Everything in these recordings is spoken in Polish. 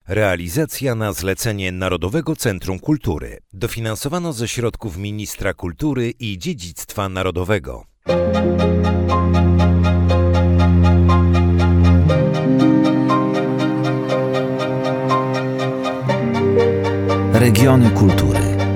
Realizacja na zlecenie Narodowego Centrum Kultury. Dofinansowano ze środków Ministra Kultury i Dziedzictwa Narodowego. Regiony kultury.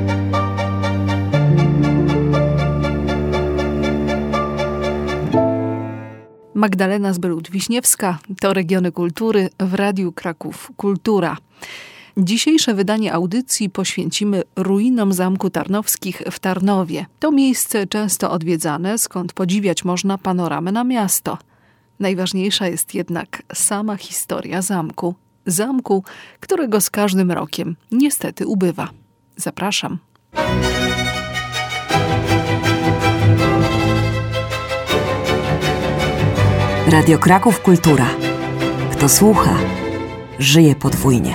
Magdalena Zbelut-Wiśniewska, to Regiony Kultury w Radiu Kraków Kultura. Dzisiejsze wydanie audycji poświęcimy ruinom Zamku Tarnowskich w Tarnowie. To miejsce często odwiedzane, skąd podziwiać można panoramę na miasto. Najważniejsza jest jednak sama historia zamku. Zamku, którego z każdym rokiem niestety ubywa. Zapraszam. Radio Kraków Kultura. Kto słucha, żyje podwójnie.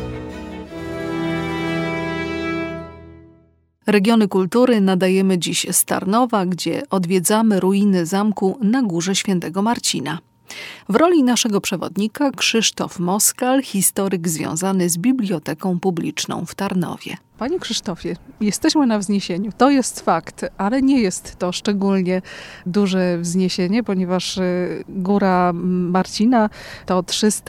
Regiony Kultury nadajemy dziś z Tarnowa, gdzie odwiedzamy ruiny zamku na Górze Świętego Marcina. W roli naszego przewodnika Krzysztof Moskal, historyk związany z Biblioteką Publiczną w Tarnowie. Panie Krzysztofie, jesteśmy na wzniesieniu. To jest fakt, ale nie jest to szczególnie duże wzniesienie, ponieważ Góra Marcina to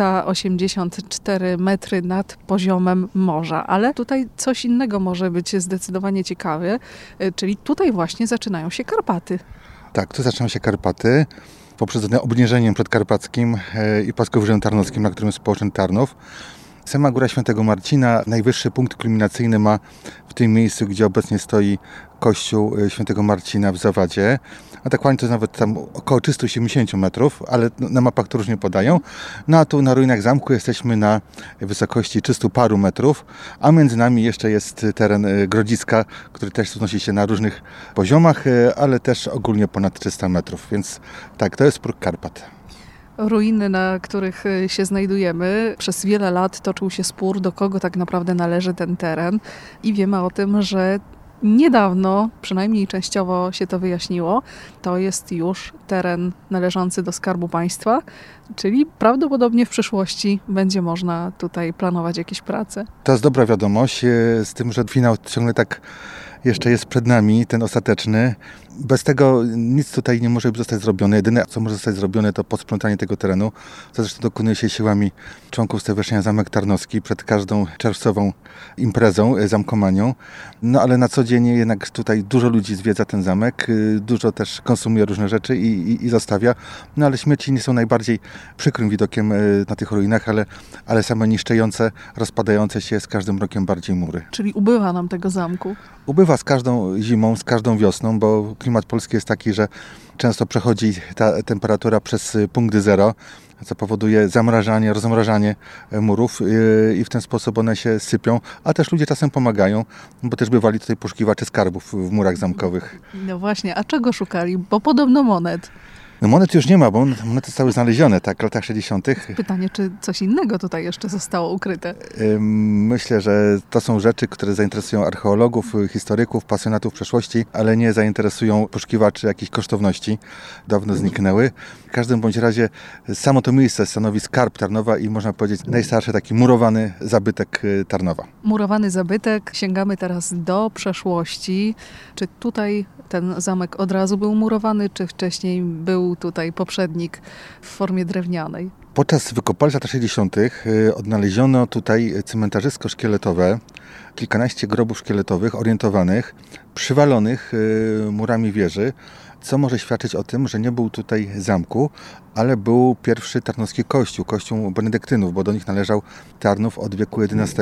384 metry nad poziomem morza. Ale tutaj coś innego może być zdecydowanie ciekawe, czyli tutaj właśnie zaczynają się Karpaty. Tak, tu zaczynają się Karpaty. Poprzedzone obniżeniem przedkarpackim i płaskowyżem tarnowskim, na którym jest położony Tarnów. Sama Góra Świętego Marcina najwyższy punkt kulminacyjny ma w tym miejscu, gdzie obecnie stoi kościół Świętego Marcina w Zawadzie. A dokładnie to jest nawet tam około 370 metrów, ale na mapach to różnie podają. No a tu na ruinach zamku jesteśmy na wysokości 300 paru metrów, a między nami jeszcze jest teren Grodziska, który też wznosi się na różnych poziomach, ale też ogólnie ponad 300 metrów, więc tak, to jest próg Karpat. Ruiny, na których się znajdujemy, przez wiele lat toczył się spór, do kogo tak naprawdę należy ten teren i wiemy o tym, że niedawno, przynajmniej częściowo się to wyjaśniło, to jest już teren należący do Skarbu Państwa, czyli prawdopodobnie w przyszłości będzie można tutaj planować jakieś prace. To jest dobra wiadomość, z tym, że finał ciągle tak jeszcze jest przed nami, ten ostateczny. Bez tego nic tutaj nie może zostać zrobione. Jedyne, co może zostać zrobione, to posprzątanie tego terenu, co zresztą dokonuje się siłami członków Stowarzyszenia Zamek Tarnowski przed każdą czerwcową imprezą, zamkomanią. No ale na co dzień jednak tutaj dużo ludzi zwiedza ten zamek, dużo też konsumuje różne rzeczy i zostawia. No ale śmieci nie są najbardziej przykrym widokiem na tych ruinach, ale same niszczejące, rozpadające się z każdym rokiem bardziej mury. Czyli ubywa nam tego zamku? Ubywa z każdą zimą, z każdą wiosną, bo klimat polski jest taki, że często przechodzi ta temperatura przez punkty zero, co powoduje zamrażanie, rozmrażanie murów i w ten sposób one się sypią, a też ludzie czasem pomagają, bo też bywali tutaj poszukiwacze skarbów w murach zamkowych. No właśnie, a czego szukali? Bo podobno monet. No monet już nie ma, bo monety zostały znalezione tak w latach 60. Pytanie, czy coś innego tutaj jeszcze zostało ukryte? Myślę, że to są rzeczy, które zainteresują archeologów, historyków, pasjonatów przeszłości, ale nie zainteresują poszukiwaczy jakichś kosztowności. Dawno zniknęły. W każdym bądź razie samo to miejsce stanowi skarb Tarnowa i można powiedzieć najstarszy taki murowany zabytek Tarnowa. Murowany zabytek. Sięgamy teraz do przeszłości. Czy tutaj ten zamek od razu był murowany, czy wcześniej był tutaj poprzednik w formie drewnianej? Podczas wykopalisk lat 60. odnaleziono tutaj cmentarzysko szkieletowe, kilkanaście grobów szkieletowych orientowanych, przywalonych murami wieży, co może świadczyć o tym, że nie był tutaj zamku, ale był pierwszy tarnowski kościół benedyktynów, bo do nich należał Tarnów od wieku XI,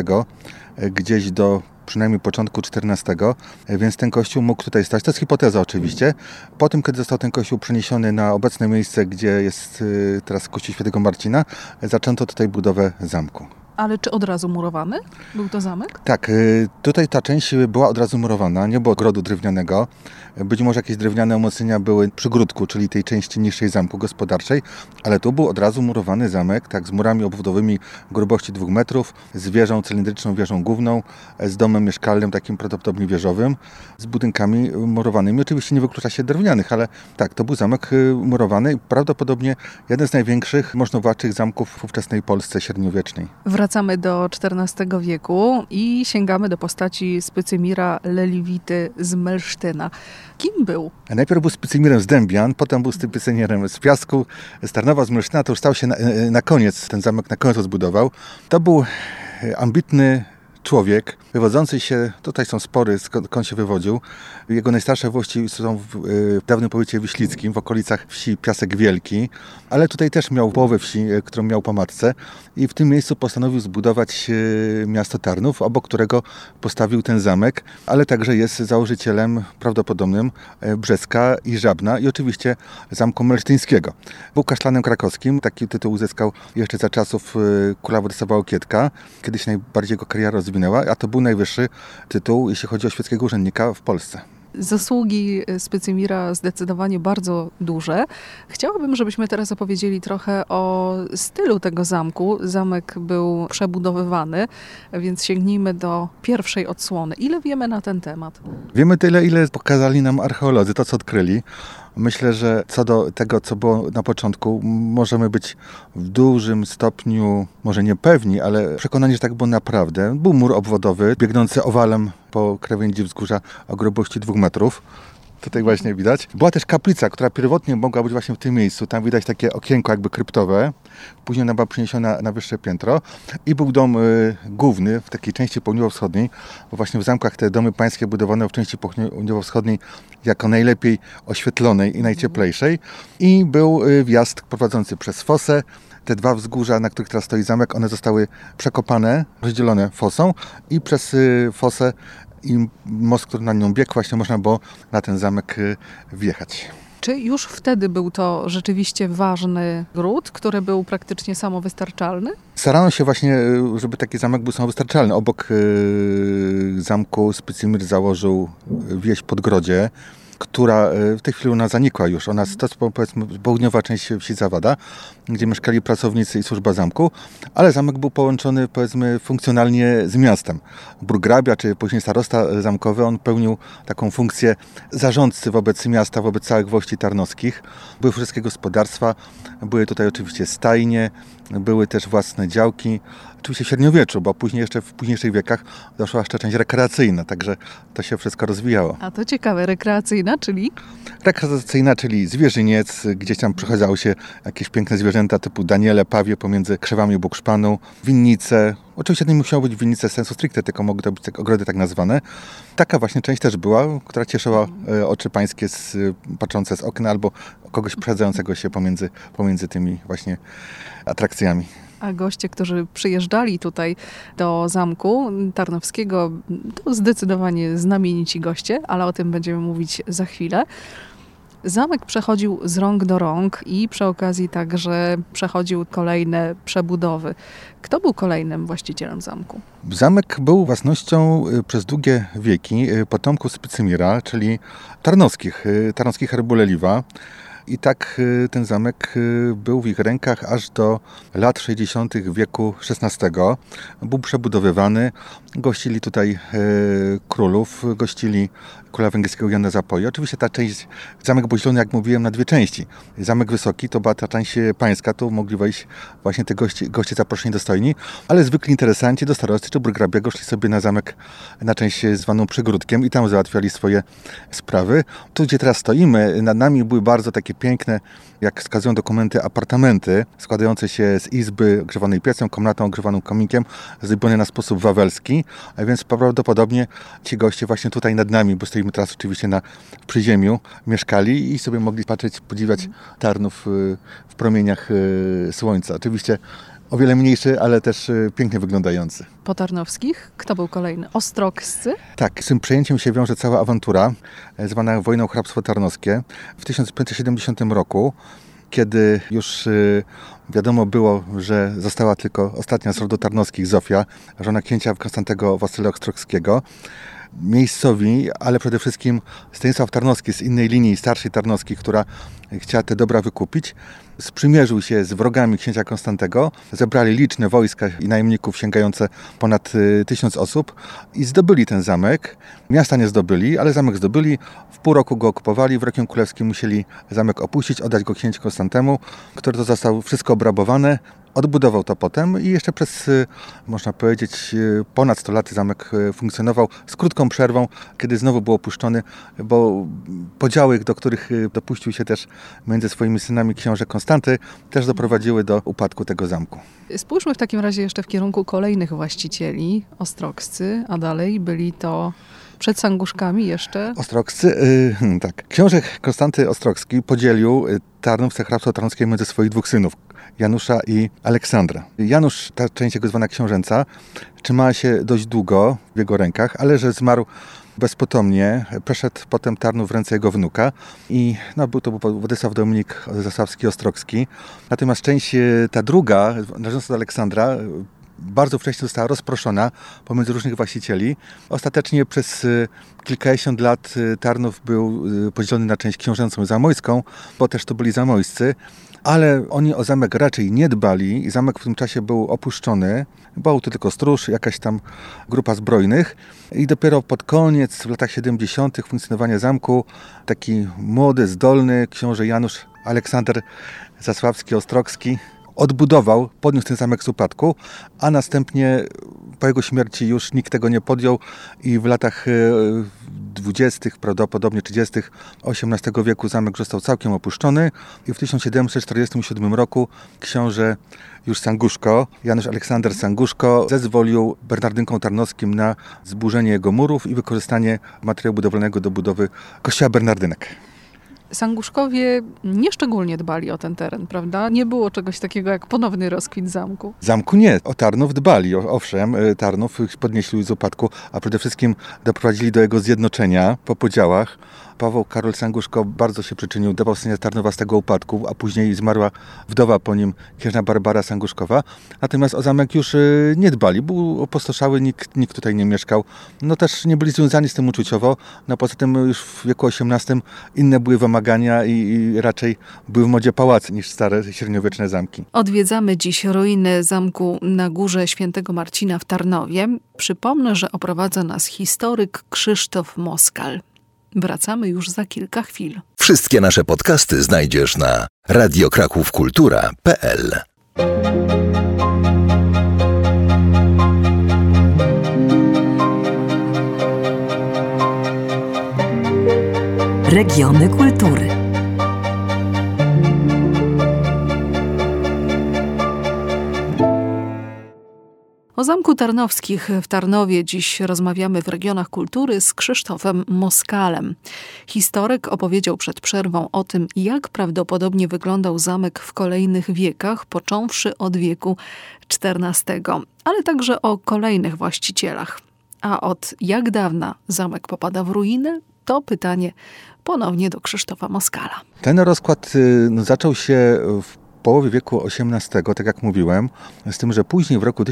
gdzieś do przynajmniej początku XIV, więc ten kościół mógł tutaj stać. To jest hipoteza oczywiście. Po tym, kiedy został ten kościół przeniesiony na obecne miejsce, gdzie jest teraz kościół Świętego Marcina, zaczęto tutaj budowę zamku. Ale czy od razu murowany był to zamek? Tak, tutaj ta część była od razu murowana, nie było ogrodu drewnianego. Być może jakieś drewniane umocnienia były przy grudku, czyli tej części niższej zamku gospodarczej, ale tu był od razu murowany zamek, tak, z murami obwodowymi grubości 2 metrów, z wieżą cylindryczną, wieżą główną, z domem mieszkalnym, takim prawdopodobnie wieżowym, z budynkami murowanymi. Oczywiście nie wyklucza się drewnianych, ale tak, to był zamek murowany i prawdopodobnie jeden z największych, możnowładczych zamków w ówczesnej Polsce średniowiecznej. W Wracamy do XIV wieku i sięgamy do postaci Spycymira Leliwity z Melsztyna. Kim był? Najpierw był Spycymirem z Dębian, potem był Spycymirem z Piasku, z Tarnowa, z Melsztyna. To już stał się na koniec, ten zamek na koniec zbudował. To był ambitny człowiek, wywodzący się, tutaj są spory, skąd się wywodził. Jego najstarsze włości są w dawnym powiecie wiślickim, w okolicach wsi Piasek Wielki, ale tutaj też miał połowę wsi, którą miał po matce i w tym miejscu postanowił zbudować miasto Tarnów, obok którego postawił ten zamek, ale także jest założycielem prawdopodobnym Brzeska i Żabna i oczywiście zamku melsztyńskiego. Był kaszlanem krakowskim, taki tytuł uzyskał jeszcze za czasów króla Władysława Łokietka, kiedy się najbardziej jego kariera rozwinęła, a to był najwyższy tytuł, jeśli chodzi o świeckiego urzędnika w Polsce. Zasługi Spycymira zdecydowanie bardzo duże. Chciałabym, żebyśmy teraz opowiedzieli trochę o stylu tego zamku. Zamek był przebudowywany, więc sięgnijmy do pierwszej odsłony. Ile wiemy na ten temat? Wiemy tyle, ile pokazali nam archeolodzy, to co odkryli. Myślę, że co do tego, co było na początku, możemy być w dużym stopniu, może niepewni, ale przekonani, że tak było naprawdę. Był mur obwodowy, biegnący owalem po krawędzi wzgórza o grubości 2 metrów. Tutaj właśnie widać. Była też kaplica, która pierwotnie mogła być właśnie w tym miejscu. Tam widać takie okienko jakby kryptowe. Później ona była przeniesiona na wyższe piętro. I był dom główny w takiej części południowo-wschodniej, bo właśnie w zamkach te domy pańskie budowane w części południowo-wschodniej jako najlepiej oświetlonej i najcieplejszej. I był wjazd prowadzący przez fosę. Te 2 wzgórza, na których teraz stoi zamek, one zostały przekopane, rozdzielone fosą i przez fosę i most, który na nią biegł, właśnie można było na ten zamek wjechać. Czy już wtedy był to rzeczywiście ważny gród, który był praktycznie samowystarczalny? Starano się właśnie, żeby taki zamek był samowystarczalny. Obok zamku Spycymir założył wieś Podgrodzie, która w tej chwili ona zanikła już. Ona to powiedzmy południowa część wsi Zawada, gdzie mieszkali pracownicy i służba zamku, ale zamek był połączony powiedzmy funkcjonalnie z miastem. Burgrabia, czy później starosta zamkowy, on pełnił taką funkcję zarządcy wobec miasta, wobec całych włości tarnowskich. Były wszystkie gospodarstwa, były tutaj oczywiście stajnie, były też własne działki. Oczywiście w średniowieczu, bo później jeszcze w późniejszych wiekach doszła jeszcze część rekreacyjna, także to się wszystko rozwijało. A to ciekawe, rekreacyjna, czyli? Rekreacyjna, czyli zwierzyniec, gdzieś tam przechodzały się jakieś piękne zwierzęta typu daniele, pawie pomiędzy krzewami bukszpanu, winnice. Oczywiście nie musiało być winnice sensu stricte, tylko mogły to być ogrody tak nazwane. Taka właśnie część też była, która cieszyła oczy pańskie patrzące z okna albo kogoś przechadzającego się pomiędzy tymi właśnie atrakcjami. A goście, którzy przyjeżdżali tutaj do Zamku Tarnowskiego, to zdecydowanie znamienici goście, ale o tym będziemy mówić za chwilę. Zamek przechodził z rąk do rąk i przy okazji także przechodził kolejne przebudowy. Kto był kolejnym właścicielem zamku? Zamek był własnością przez długie wieki potomków Spycymira, czyli tarnowskich herbu Leliwa. I tak ten zamek był w ich rękach aż do lat 60. wieku XVI. Był przebudowywany. Gościli tutaj królów, gościli króla węgierskiego Jana Zapoi. Oczywiście ta część, zamek był dzielony, jak mówiłem, na 2 części. Zamek wysoki to była ta część pańska, tu mogli wejść właśnie te goście zaproszeni dostojni, ale zwykli interesanci do starosty czy burgrabiego szli sobie na zamek, na część zwaną Przygródkiem i tam załatwiali swoje sprawy. Tu, gdzie teraz stoimy, nad nami były bardzo takie piękne, jak wskazują dokumenty, apartamenty składające się z izby ogrzewanej piecem, komnatą ogrzewaną kominkiem, zrobione na sposób wawelski, a więc prawdopodobnie ci goście właśnie tutaj nad nami, bo stoimy teraz oczywiście na przyziemiu, mieszkali i sobie mogli patrzeć, podziwiać Tarnów w promieniach słońca. Oczywiście o wiele mniejszy, ale też pięknie wyglądający. Po tarnowskich kto był kolejny? Ostrogscy? Tak, z tym przejęciem się wiąże cała awantura, zwana wojną hrabstwo tarnowskie. W 1570 roku, kiedy już wiadomo było, że została tylko ostatnia z rodu tarnowskich, Zofia, żona księcia Konstantego Wasyla Ostrogskiego, miejscowi, ale przede wszystkim Stanisław Tarnowski z innej linii, starszej Tarnowskiej, która chciała te dobra wykupić, sprzymierzył się z wrogami księcia Konstantego, zebrali liczne wojska i najemników sięgające ponad 1000 osób i zdobyli ten zamek. Miasta nie zdobyli, ale zamek zdobyli. W pół roku go okupowali, w Rokiem Królewskim musieli zamek opuścić, oddać go księciu Konstantemu, który to został wszystko obrabowane Odbudował to potem i jeszcze przez, można powiedzieć, ponad 100 lat zamek funkcjonował z krótką przerwą, kiedy znowu był opuszczony, bo podziały, do których dopuścił się też między swoimi synami książę Konstanty, też doprowadziły do upadku tego zamku. Spójrzmy w takim razie jeszcze w kierunku kolejnych właścicieli, ostrogscy, a dalej byli to przed Sanguszkami jeszcze? Ostrogscy, tak. Książę Konstanty Ostrogski podzielił Tarnów, hrabstwo tarnowskie między swoich dwóch synów, Janusza i Aleksandra. Janusz, ta część jego zwana książęca, trzymała się dość długo w jego rękach, ale że zmarł bezpotomnie, przeszedł potem Tarnów w ręce jego wnuka i był Władysław Dominik Zasławski-Ostrogski. Natomiast część ta druga, należąca do Aleksandra, bardzo wcześnie została rozproszona pomiędzy różnych właścicieli. Ostatecznie przez kilkadziesiąt lat Tarnów był podzielony na część książęcą i zamojską, bo też to byli zamojscy, ale oni o zamek raczej nie dbali i zamek w tym czasie był opuszczony. Był tu tylko stróż, jakaś tam grupa zbrojnych i dopiero pod koniec, w latach 70. funkcjonowania zamku, taki młody, zdolny książę Janusz Aleksander Zasławski-Ostrogski odbudował, podniósł ten zamek z upadku, a następnie po jego śmierci już nikt tego nie podjął i w latach 20., prawdopodobnie 30. XVIII wieku zamek został całkiem opuszczony i w 1747 roku książę już Sanguszko, Janusz Aleksander Sanguszko, zezwolił Bernardynkom Tarnowskim na zburzenie jego murów i wykorzystanie materiału budowlanego do budowy kościoła Bernardynek. Sanguszkowie nieszczególnie dbali o ten teren, prawda? Nie było czegoś takiego jak ponowny rozkwit zamku. Zamku nie. O Tarnów dbali. Owszem, Tarnów podnieśli z upadku, a przede wszystkim doprowadzili do jego zjednoczenia po podziałach. Paweł Karol Sanguszko bardzo się przyczynił do powstania Tarnowa z tego upadku, a później zmarła wdowa po nim, księżna Barbara Sanguszkowa. Natomiast o zamek już nie dbali. Był opustoszały, nikt tutaj nie mieszkał. Też nie byli związani z tym uczuciowo. Poza tym już w wieku XVIII inne były wymagania i raczej były w modzie pałace niż stare średniowieczne zamki. Odwiedzamy dziś ruiny zamku na Górze Świętego Marcina w Tarnowie. Przypomnę, że oprowadza nas historyk Krzysztof Moskal. Wracamy już za kilka chwil. Wszystkie nasze podcasty znajdziesz na radiokrakówkultura.pl. Regiony kultury. O Zamku Tarnowskich w Tarnowie dziś rozmawiamy w Regionach Kultury z Krzysztofem Moskalem. Historyk opowiedział przed przerwą o tym, jak prawdopodobnie wyglądał zamek w kolejnych wiekach, począwszy od wieku XIV, ale także o kolejnych właścicielach. A od jak dawna zamek popada w ruinę? To pytanie ponownie do Krzysztofa Moskala. Ten rozkład zaczął się w połowie wieku XVIII, tak jak mówiłem, z tym, że później w roku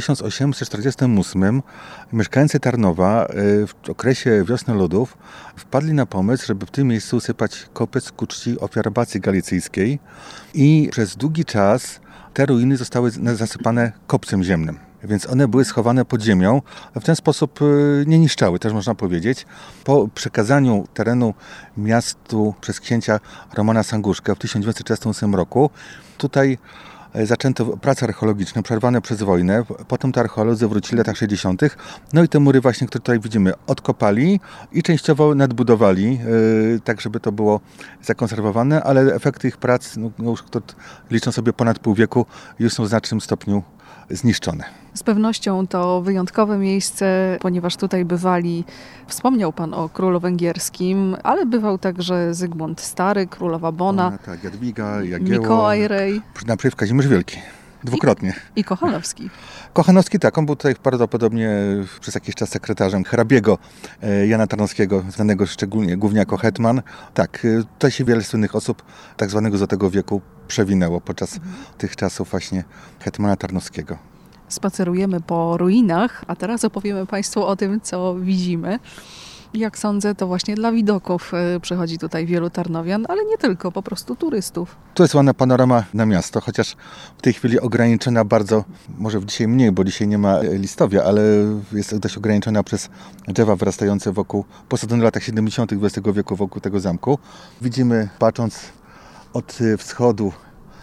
1848 mieszkańcy Tarnowa w okresie wiosny ludów wpadli na pomysł, żeby w tym miejscu usypać kopiec ku czci ofiar abacji galicyjskiej i przez długi czas te ruiny zostały zasypane kopcem ziemnym. Więc one były schowane pod ziemią, a w ten sposób nie niszczały, też można powiedzieć. Po przekazaniu terenu miastu przez księcia Romana Sanguszka w 1938 roku, tutaj zaczęto prace archeologiczne przerwane przez wojnę. Potem to archeolodzy wrócili w latach 60. I te mury właśnie, które tutaj widzimy, odkopali i częściowo nadbudowali, tak żeby to było zakonserwowane, ale efekty ich prac, już liczą sobie ponad pół wieku, już są w znacznym stopniu zniszczone. Z pewnością to wyjątkowe miejsce, ponieważ tutaj bywali, wspomniał Pan o królu węgierskim, ale bywał także Zygmunt Stary, królowa Bona, tak, Jadwiga, Jagiełło, Mikołaj Rej. Naprzeciw Kazimierz Wielki. Dwukrotnie. I Kochanowski. Kochanowski, tak, on był tutaj prawdopodobnie przez jakiś czas sekretarzem hrabiego Jana Tarnowskiego, znanego szczególnie głównie jako hetman. Tak, tutaj się wiele słynnych osób tak zwanego Złotego Wieku przewinęło podczas tych czasów właśnie hetmana Tarnowskiego. Spacerujemy po ruinach, a teraz opowiemy Państwu o tym, co widzimy. Jak sądzę, to właśnie dla widoków przychodzi tutaj wielu tarnowian, ale nie tylko, po prostu turystów. Tu jest ładna panorama na miasto, chociaż w tej chwili ograniczona bardzo, może dzisiaj mniej, bo dzisiaj nie ma listowia, ale jest dość ograniczona przez drzewa wyrastające wokół, posadzone w latach 70. XX wieku wokół tego zamku. Widzimy, patrząc od wschodu,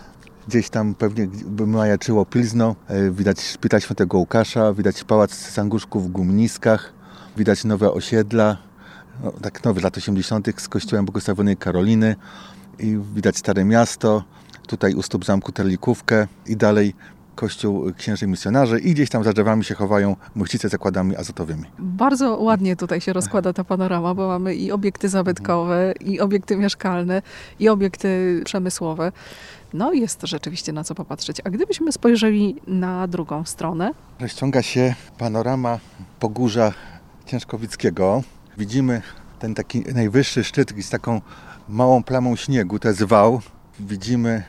Gdzieś tam pewnie by majaczyło Pilzno, widać szpital Świętego Łukasza, widać pałac Sanguszków w Gumniskach, widać nowe osiedla, tak nowe, lat 80. z kościołem błogosławionej Karoliny i widać Stare Miasto, tutaj u stóp zamku Terlikówkę i dalej kościół księży misjonarzy i gdzieś tam za drzewami się chowają mościce z zakładami azotowymi. Bardzo ładnie tutaj się rozkłada ta panorama, bo mamy i obiekty zabytkowe, i obiekty mieszkalne, i obiekty przemysłowe. No jest rzeczywiście na co popatrzeć. A gdybyśmy spojrzeli na drugą stronę? Rozciąga się panorama Pogórza Ciężkowickiego. Widzimy ten taki najwyższy szczyt z taką małą plamą śniegu, to jest wał. Widzimy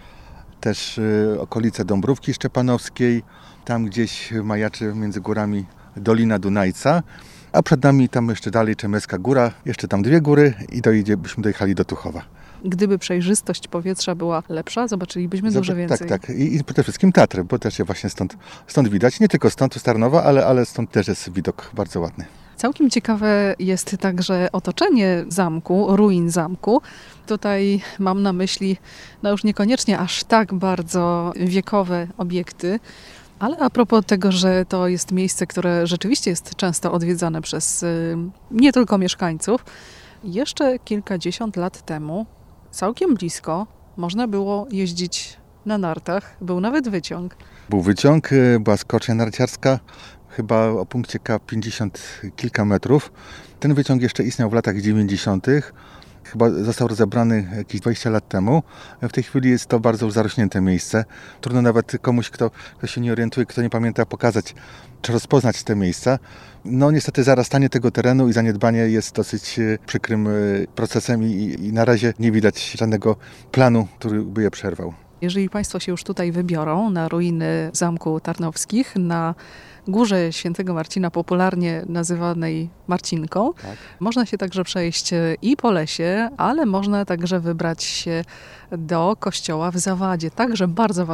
też okolice Dąbrówki Szczepanowskiej. Tam gdzieś majaczy między górami Dolina Dunajca. A przed nami tam jeszcze dalej Czemecka Góra, jeszcze tam 2 góry i byśmy dojechali do Tuchowa. Gdyby przejrzystość powietrza była lepsza, zobaczylibyśmy dużo więcej. Tak. I przede wszystkim Tatry, bo też je właśnie stąd widać. Nie tylko stąd, z Tarnowa, ale stąd też jest widok bardzo ładny. Całkiem ciekawe jest także otoczenie zamku, ruin zamku. Tutaj mam na myśli, no już niekoniecznie aż tak bardzo wiekowe obiekty, ale a propos tego, że to jest miejsce, które rzeczywiście jest często odwiedzane przez nie tylko mieszkańców, jeszcze kilkadziesiąt lat temu, całkiem blisko, można było jeździć na nartach, był nawet wyciąg. Był wyciąg, była skocznia narciarska, chyba o punkcie K 50 kilka metrów. Ten wyciąg jeszcze istniał w latach 90. Chyba został rozebrany jakieś 20 lat temu. W tej chwili jest to bardzo zarośnięte miejsce. Trudno nawet komuś, kto się nie orientuje, kto nie pamięta, pokazać czy rozpoznać te miejsca. No niestety zarastanie tego terenu i zaniedbanie jest dosyć przykrym procesem i na razie nie widać żadnego planu, który by je przerwał. Jeżeli Państwo się już tutaj wybiorą na ruiny Zamku Tarnowskich, na Górze Świętego Marcina, popularnie nazywanej Marcinką, tak. Można się także przejść i po lesie, ale można także wybrać się do kościoła w Zawadzie, także bardzo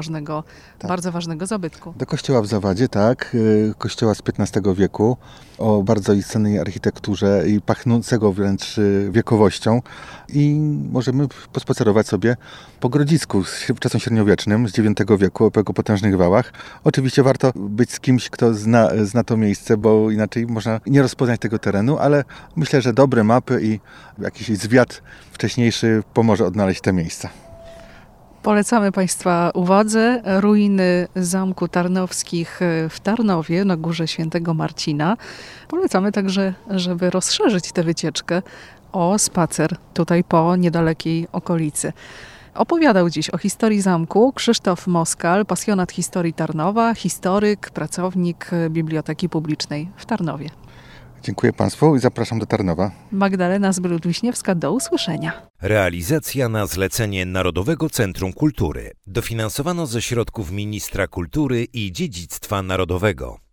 ważnego zabytku. Do kościoła w Zawadzie, tak, kościoła z XV wieku, o bardzo cennej architekturze i pachnącego wręcz wiekowością. I możemy pospacerować sobie po Grodzisku w czasem średniowiecznym z IX wieku, o jego potężnych wałach. Oczywiście warto być z kimś, kto zna to miejsce, bo inaczej można nie rozpoznać tego terenu, ale myślę, że dobre mapy i jakiś zwiat wcześniejszy pomoże odnaleźć te miejsca. Polecamy Państwa uwadze ruiny Zamku Tarnowskich w Tarnowie na Górze Świętego Marcina. Polecamy także, żeby rozszerzyć tę wycieczkę o spacer tutaj po niedalekiej okolicy. Opowiadał dziś o historii zamku Krzysztof Moskal, pasjonat historii Tarnowa, historyk, pracownik Biblioteki Publicznej w Tarnowie. Dziękuję Państwu i zapraszam do Tarnowa. Magdalena Zbylud-Wiśniewska, do usłyszenia. Realizacja na zlecenie Narodowego Centrum Kultury. Dofinansowano ze środków Ministra Kultury i Dziedzictwa Narodowego.